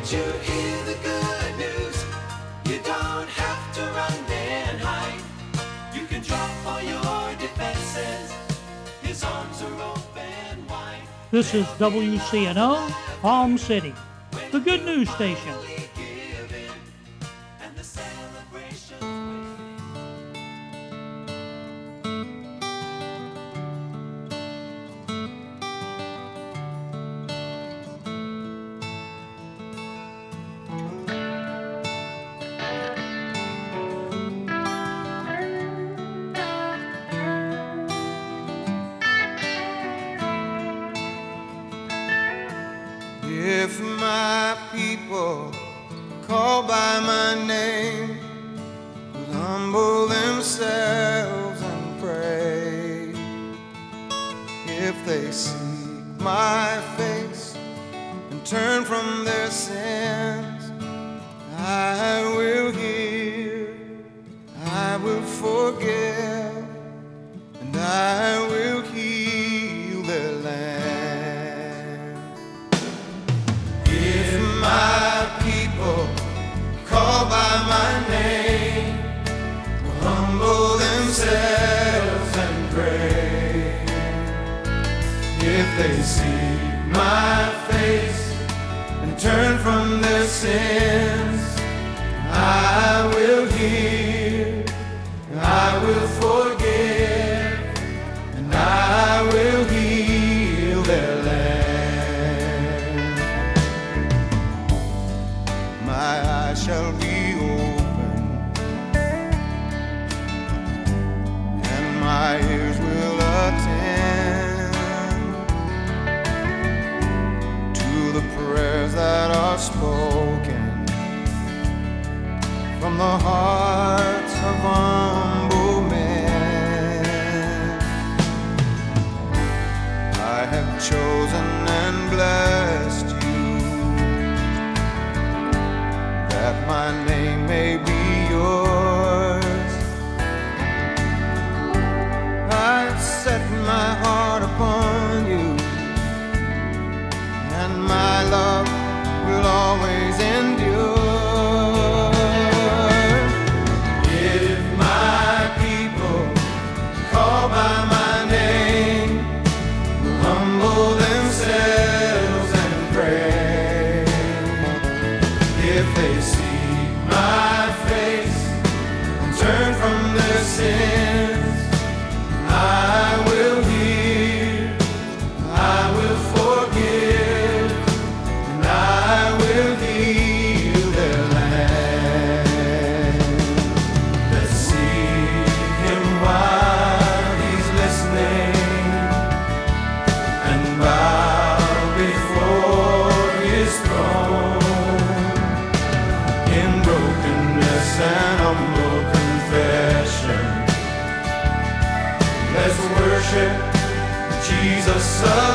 you hear the good news? You don't have to run and hide. You can drop all your defenses. His arms are open wide. This is WCNO, Palm City, the good news station. If my people call by my name will humble themselves and pray, if they seek my face and turn from their sins, I will hear, I will forgive, and I will heal their land. If my people call by my name will humble themselves and pray, if they seek my face and turn from their sins, I will hear, I will forgive, and I will heal their land. My eyes shall be open, and my ears will attend to the prayers that are spoken from the hearts of humble men. I have chosen and blessed you, that my name may be yours. I've set my heart upon you, and my love will always endure. If my people call by my name will humble themselves and pray, if they seek my face and turn from their sins, I will hear, I will forgive, and I will heal their land. Let's seek him while he's listening, and bow before his throne in brokenness and humble confession. Let's worship Jesus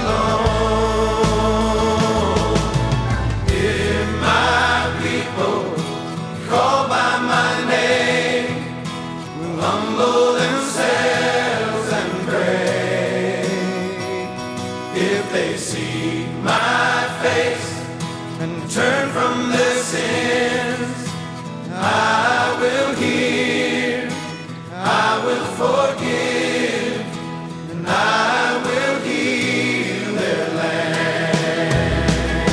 alone. If my people call by my name will humble themselves and pray, if they seek my face and turn from their sins, I will hear, I will forgive, and I will heal their land.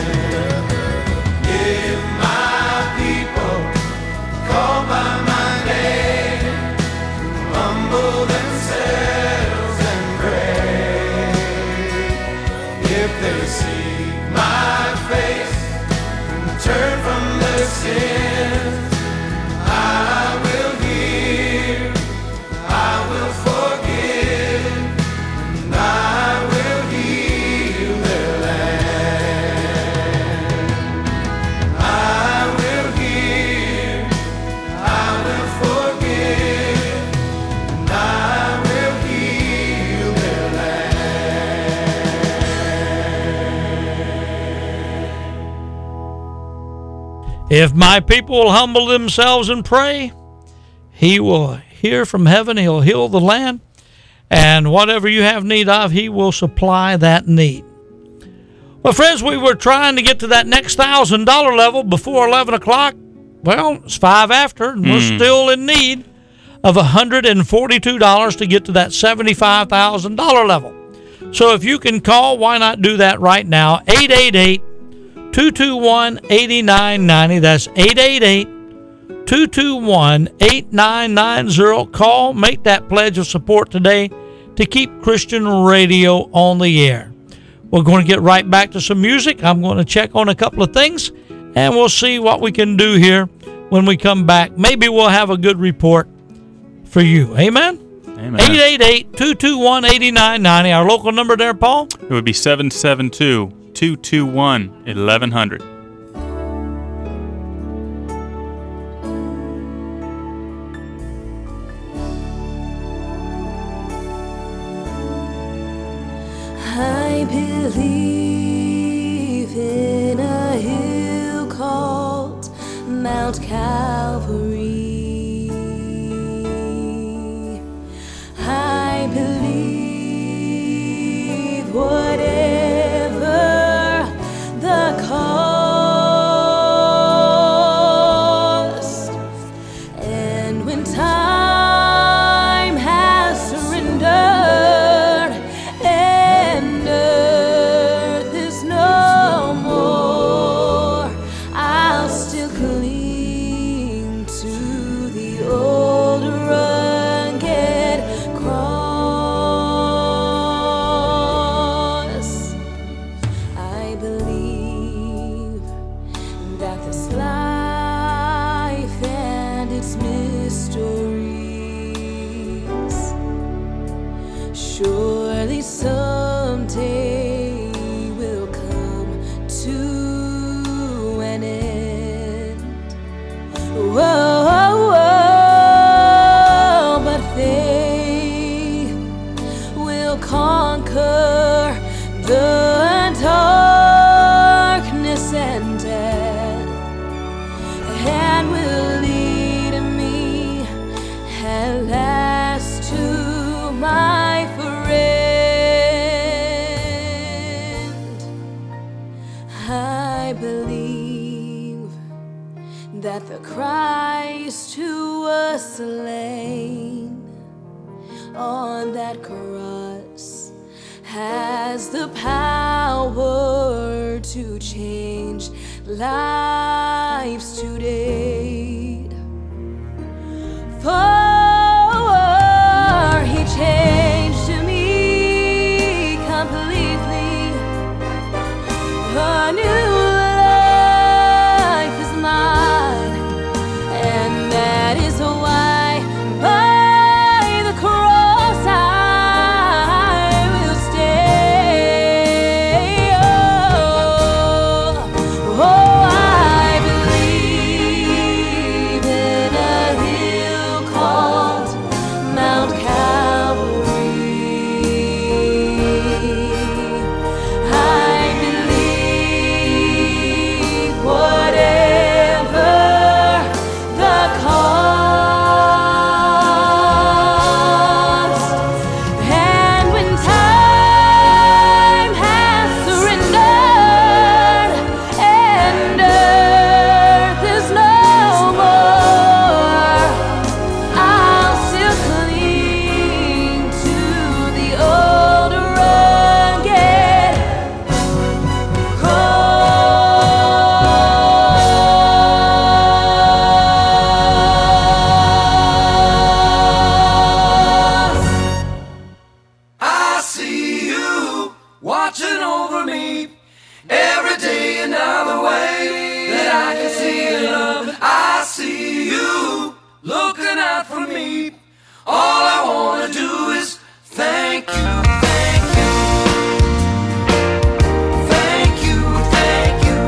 If my people call by my name, humble themselves and pray, if they seek my face and turn from their sins, I will hear, I will forgive, and I will heal their land. I will hear, I will forgive, and I will heal their land. If my people will humble themselves and pray, he will hear from heaven, he'll heal the land, and whatever you have need of, he will supply that need. Well, friends, we were trying to get to that next $1,000 level before 11 o'clock. Well, it's 5 after, and we're still in need of $142 to get to that $75,000 level. So if you can call, why not do that right now? 888-221-8990. That's 888-221-8990. Call, make that pledge of support today to keep Christian radio on the air. We're going to get right back to some music. I'm going to check on a couple of things, and we'll see what we can do here when we come back. Maybe we'll have a good report for you. Amen? Amen. 888-221-8990. Our local number there, Paul? It would be 772-221-1100. I believe in a hill called Mount Calvary. I believe whatever the cost, and when time has surrendered and earth is no more, I'll still cling to the old rugged cross. I believe that this life and its mysteries surely someday will come to an end. Whoa, but faith will conquer the darkness and death, and will lead me at last to my friend. I believe that the Christ who was slain on that cross has the power to change lives today. For he changed me completely. A new life is mine, and that is why by the cross I will stay. Oh, I believe in a hill called Mount Calvary. I believe whatever the cost, and when time has surrendered and earth is no more, I'll still cling to the old rugged cross. I see you watching over me every day, another way that I can see your love. I see you looking out for me. All I want to do is thank you, thank you. Thank you, thank you.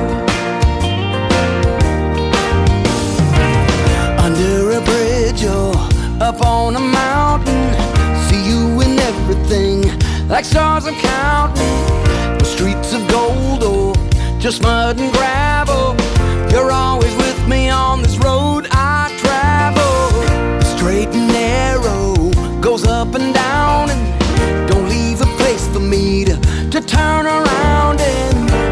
Under a bridge or up on a mountain, see you in everything, like stars I'm counting. The streets of gold or just mud and gravel, you're always with me on this road I travel. Straight and narrow, goes up and down, and don't leave a place for me to turn around. And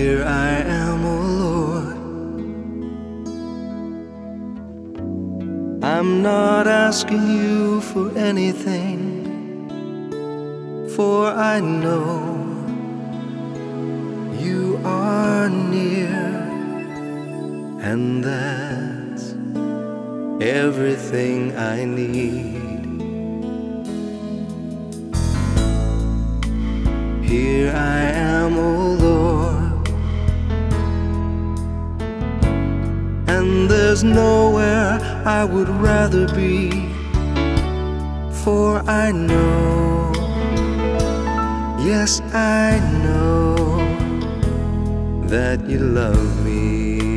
Here I am, O Lord. I'm not asking you for anything, for I know you are near, and that's everything I need. Here I am, O Lord, and there's nowhere I would rather be, for I know, yes I know, that you love me.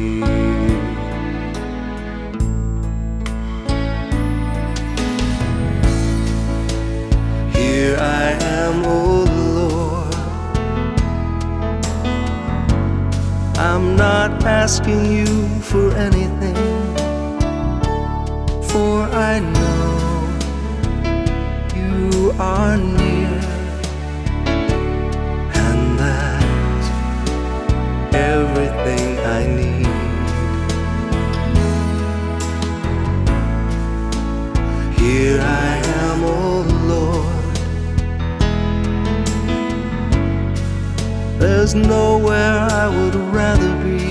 Here I am, O Lord, I'm not asking you for anything, for I know you are near, and that's everything I need. Here I am, O Lord, there's nowhere I would rather be,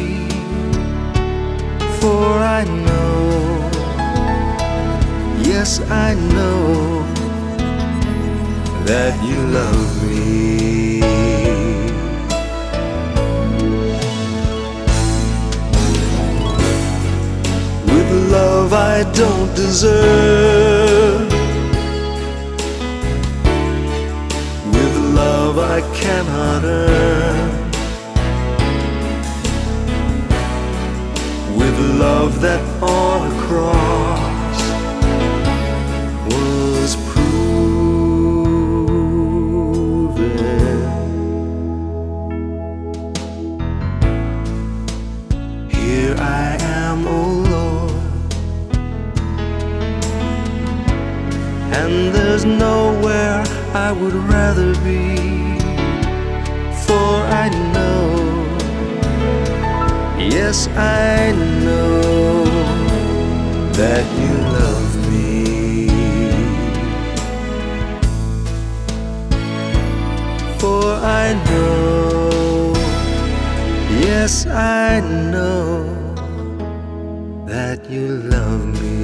for I know, yes I know, that you love me. With love I don't deserve, with love I cannot earn, with love that on a cross was proven. Here I am, O Lord, and there's nowhere I would rather be, for I know, yes I know, that you love me. For I know, yes I know, that you love me.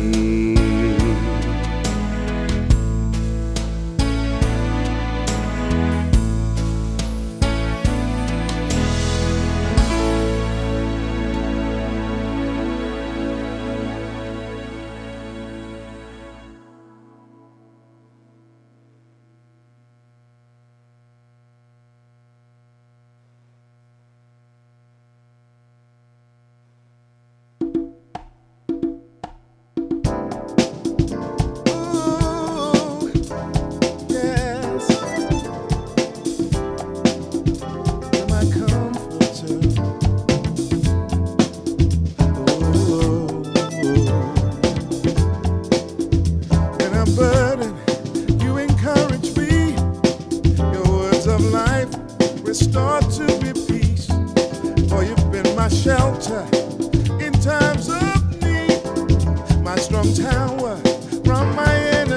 Shelter in times of need, my strong tower from my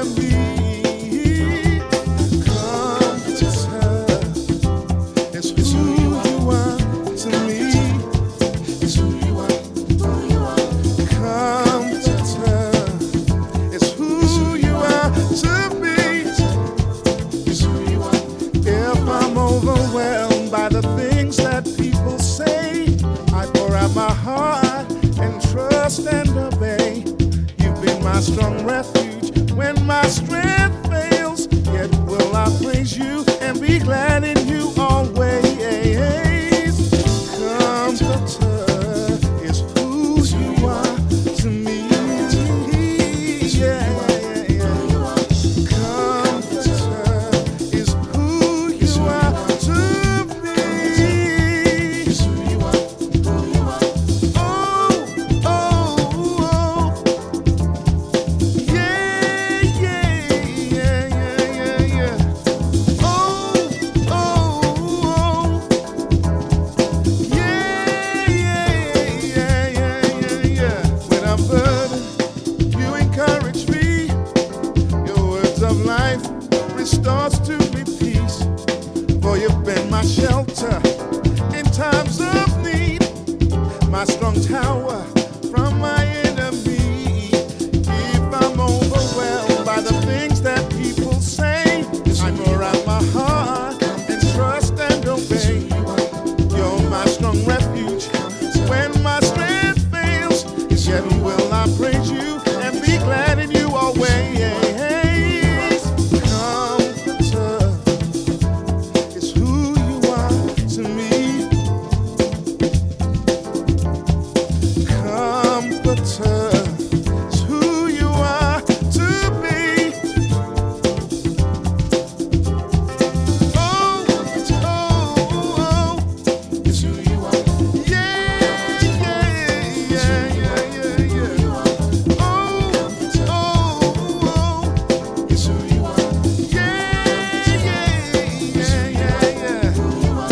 enemy. Comforter is who you are to me. It's who you are. Comforter is who you are to me. It's who you are. If I'm overwhelmed by the things that people say, I pour out my heart and trust and obey. You've been my strong refuge when my strength fails. Yet will I praise you and be glad in you always. Comforter is who you are to me. Yeah. Comforter is who you are to me. Yeah. my strong tower from my enemy. If I'm overwhelmed by the things that people say, I pour out my heart and trust and obey. You're my strong refuge when my strength fails. Yet will I praise you and be glad in you always. Comforter is who you are to me. Comforter is who you are to me. Oh, oh, it's who you are. Yeah, yeah, yeah, yeah, yeah, yeah. Oh, it's who you are. Yeah, yeah, yeah, yeah, yeah.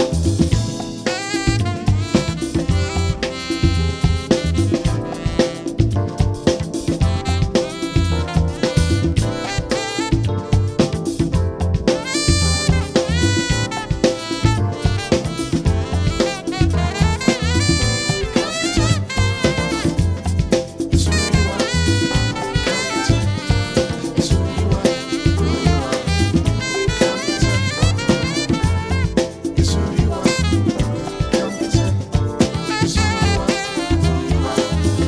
It's who you are. It's who you are. It's who you are. It's who you are.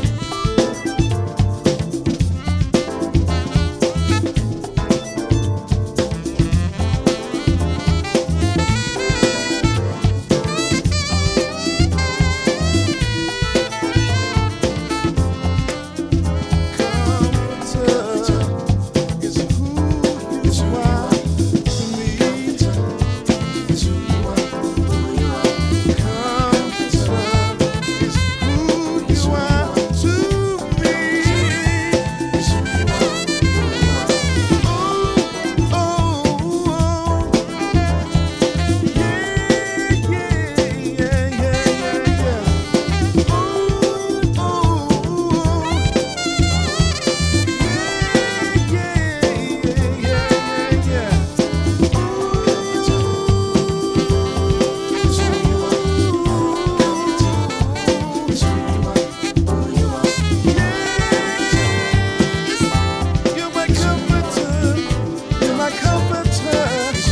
You're my comforter. You're my comforter.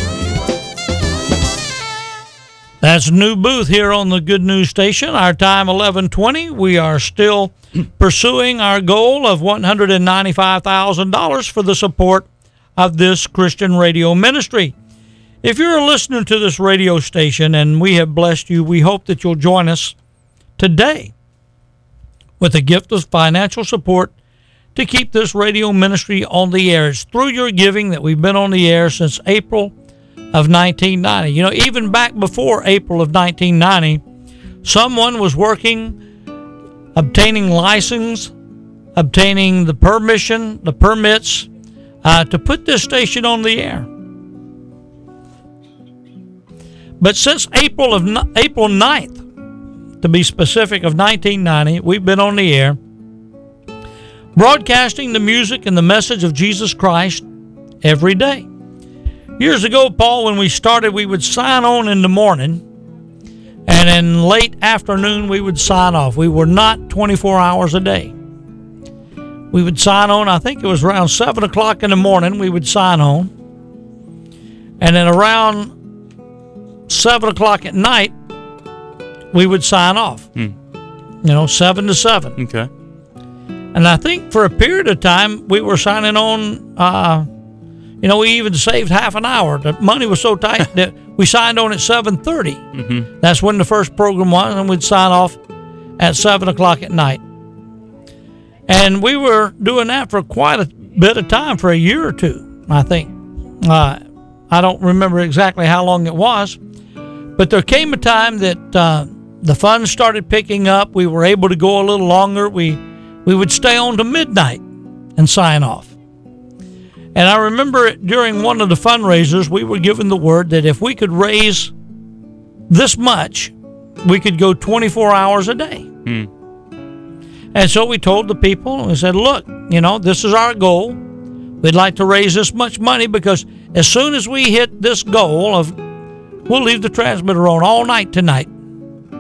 That's New Booth here on the Good News Station. Our time 11:20. We are still pursuing our goal of $195,000 for the support of this Christian radio ministry. If you're a listener to this radio station and we have blessed you, we hope that you'll join us today with a gift of financial support to keep this radio ministry on the air. It's through your giving that we've been on the air since April of 1990. You know, even back before April of 1990, someone was working, obtaining license, obtaining the permission, the permits to put this station on the air. But since April 9th, to be specific, of 1990, we've been on the air, broadcasting the music and the message of Jesus Christ every day. Years ago, Paul, when we started, we would sign on in the morning, and in late afternoon, we would sign off. We were not 24 hours a day. We would sign on, I think it was around 7 o'clock in the morning, we would sign on. And then around 7 o'clock at night, we would sign off. You know, 7 to 7. Okay. And I think for a period of time, we were signing on, we even saved half an hour. The money was so tight that we signed on at 7:30. That's when the first program was, and we'd sign off at 7 o'clock at night. And we were doing that for quite a bit of time, for a year or two, I think. I don't remember exactly how long it was, but there came a time that the funds started picking up. We were able to go a little longer. We would stay on to midnight and sign off. And I remember during one of the fundraisers, we were given the word that if we could raise this much, we could go 24 hours a day. And so we told the people, and we said, look, this is our goal. We'd like to raise this much money, because as soon as we hit this goal of, we'll leave the transmitter on all night tonight.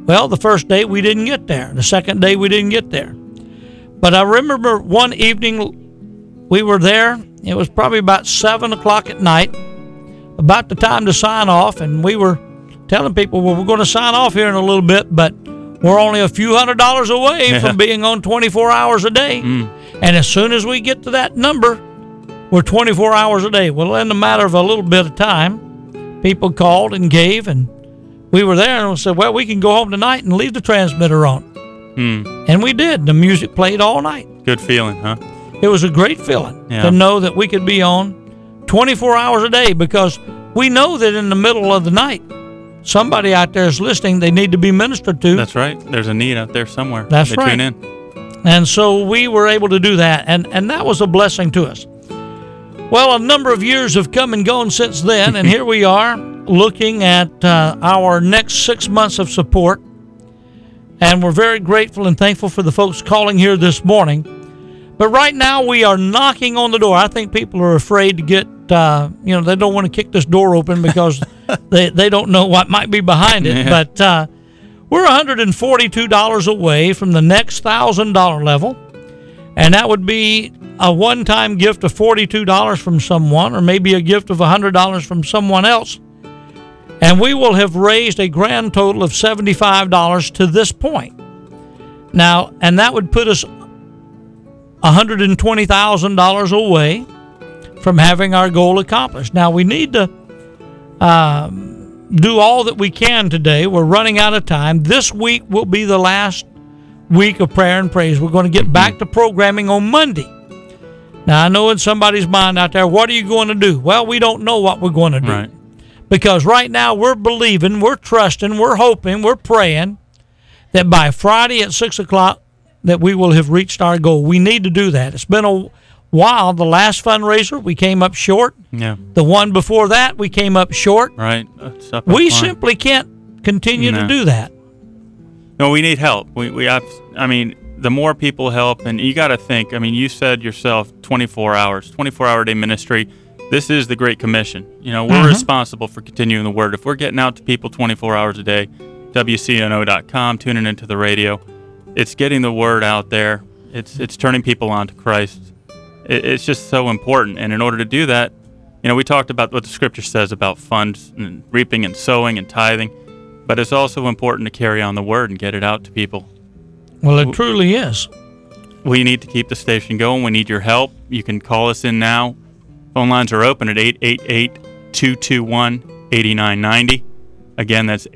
Well, the first day we didn't get there. The second day we didn't get there. But I remember one evening we were there. It was probably about 7 o'clock at night, about the time to sign off, and we were telling people, well, we're going to sign off here in a little bit, but we're only a few $100s away from being on 24 hours a day. And as soon as we get to that number, we're 24 hours a day. Well, in a matter of a little bit of time, people called and gave, and we were there and we said, well, we can go home tonight and leave the transmitter on. And we did. The music played all night. Good feeling, huh? It was a great feeling to know that we could be on 24 hours a day, because we know that in the middle of the night, somebody out there is listening. They need to be ministered to. That's right. There's a need out there somewhere. That's right. Tune in. And so we were able to do that, and that was a blessing to us. Well, a number of years have come and gone since then, and here we are looking at our next 6 months of support. And we're very grateful and thankful for the folks calling here this morning. But right now we are knocking on the door. I think people are afraid to get, they don't want to kick this door open because they don't know what might be behind it. Yeah. But we're $142 away from the next $1,000 level. And that would be a one-time gift of $42 from someone, or maybe a gift of $100 from someone else. And we will have raised a grand total of $75 to this point. Now, and that would put us $120,000 away from having our goal accomplished. Now, we need to do all that we can today. We're running out of time. This week will be the last week of prayer and praise. We're going to get back to programming on Monday. Now, I know in somebody's mind out there, what are you going to do? Well, we don't know what we're going to do. Right. Because right now we're believing, we're trusting, we're hoping, we're praying that by Friday at 6 o'clock that we will have reached our goal. We need to do that. It's been a while. The last fundraiser, we came up short. Yeah. The one before that, we came up short. Right. We simply can't continue to do that. No, we need help. We have, the more people help, and you got to think, you said yourself 24 hours, 24-hour day ministry. This is the Great Commission. We're responsible for continuing the word. If we're getting out to people 24 hours a day, WCNO.com, tuning into the radio, it's getting the word out there. It's turning people on to Christ. It's just so important. And in order to do that, we talked about what the Scripture says about funds and reaping and sowing and tithing, but it's also important to carry on the word and get it out to people. Well, it truly is. We need to keep the station going. We need your help. You can call us in now. Phone lines are open at 888-221-8990. Again, that's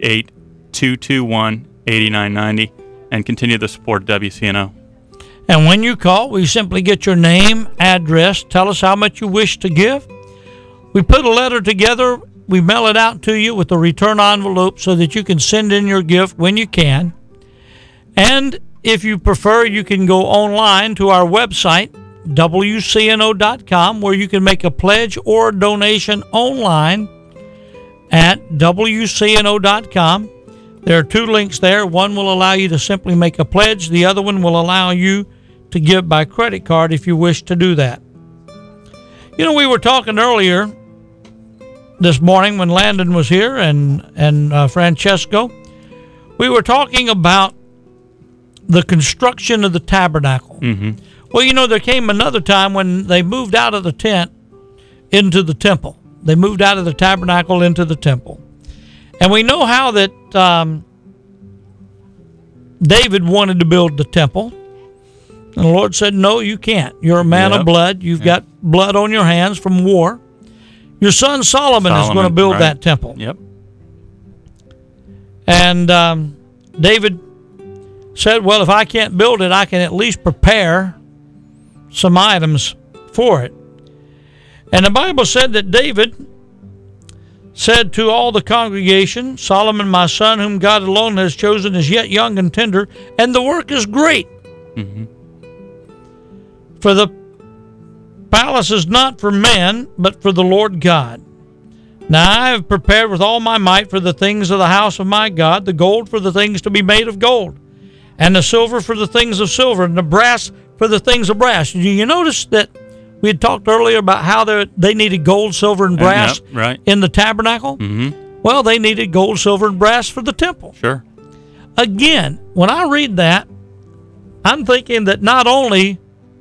888-221-8990. And continue the support of WCNO. And when you call, we simply get your name, address, tell us how much you wish to give. We put a letter together. We mail it out to you with a return envelope so that you can send in your gift when you can. And if you prefer, you can go online to our website, WCNO.com, where you can make a pledge or a donation online at WCNO.com. There are two links there. One will allow you to simply make a pledge. The other one will allow you to give by credit card if you wish to do that. We were talking earlier this morning when Landon was here and Francesco. We were talking about the construction of the tabernacle. Mm-hmm. Well, there came another time when they moved out of the tent into the temple. They moved out of the tabernacle into the temple. And we know how that David wanted to build the temple. And the Lord said, no, you can't. You're a man of blood. You've got blood on your hands from war. Your son Solomon is going to build that temple. Yep. And David said, well, if I can't build it, I can at least prepare some items for it. And the Bible said that David said to all the congregation, Solomon, my son, whom God alone has chosen, is yet young and tender, and the work is great. Mm-hmm. For the palace is not for men, but for the Lord God. Now I have prepared with all my might for the things of the house of my God, the gold for the things to be made of gold, and the silver for the things of silver, and the brass for the things of brass. Do you notice that we had talked earlier about how they needed gold, silver, and brass right. in the tabernacle? Mm-hmm. Well, they needed gold, silver, and brass for the temple. Sure. again, when I read that, I'm thinking that not only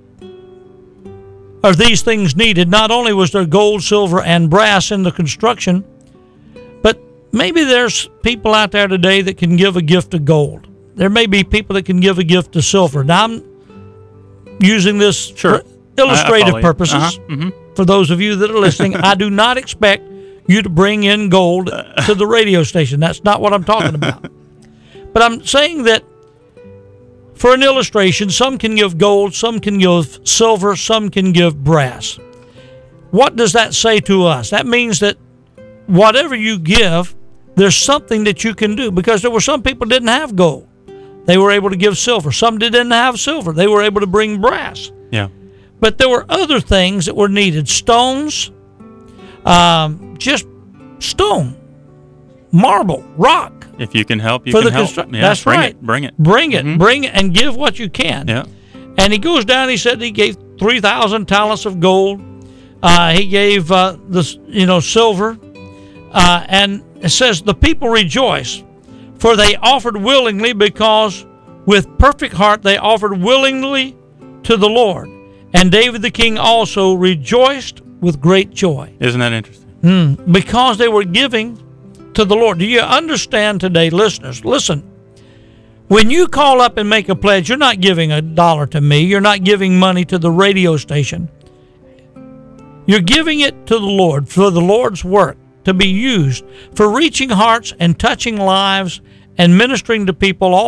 are these things needed, not only was there gold, silver, and brass in the construction, but maybe there's people out there today that can give a gift of gold. There may be people that can give a gift of silver. Now, I'm using this for illustrative purposes. For those of you that are listening, I do not expect you to bring in gold to the radio station. That's not what I'm talking about. But I'm saying that for an illustration, some can give gold, some can give silver, some can give brass. What does that say to us? That means that whatever you give, there's something that you can do, because there were some people that didn't have gold. They were able to give silver. Some didn't have silver. They were able to bring brass. Yeah. But there were other things that were needed. Stones, just stone, marble, rock. If you can help, you can help. Yeah, that's right. Bring it. Bring it, and give what you can. Yeah. And he goes down. He said he gave 3,000 talents of gold. He gave silver, and it says the people rejoiced, for they offered willingly, because with perfect heart they offered willingly to the Lord. And David the king also rejoiced with great joy. Isn't that interesting? Because they were giving to the Lord. Do you understand today, listeners? Listen, when you call up and make a pledge, you're not giving $1 to me. You're not giving money to the radio station. You're giving it to the Lord for the Lord's work to be used for reaching hearts and touching lives and ministering to people all